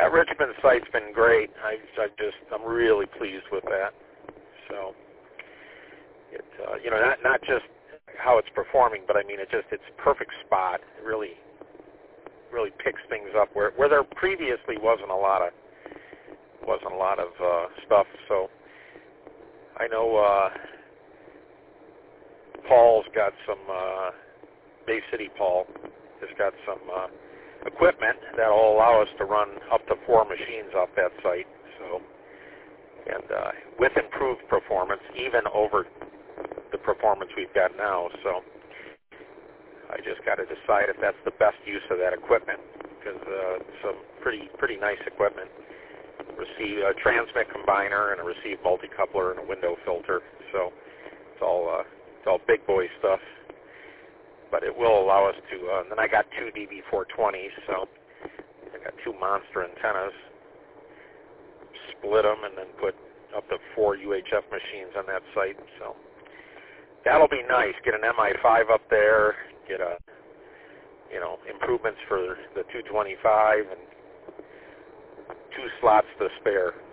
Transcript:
that Richmond site's been great. I'm really pleased with that. So, not just how it's performing, but I mean, it's perfect spot. It really picks things up where there previously wasn't a lot of stuff. So I know Paul's got some Bay City. Paul has got some equipment that will allow us to run up to 4 machines off that site. So, and with improved performance, even over the performance we've got now. So I just got to decide if that's the best use of that equipment, because some pretty nice equipment. Receive a transmit combiner and a receive multicoupler and a window filter. So it's all big boy stuff. But it will allow us to. Then I got 2 DB420s, so I got 2 monster antennas. Split them and then put up to 4 UHF machines on that site. So that'll be nice. Get an MI5 up there. Get improvements for the 225 and 2 slots to spare.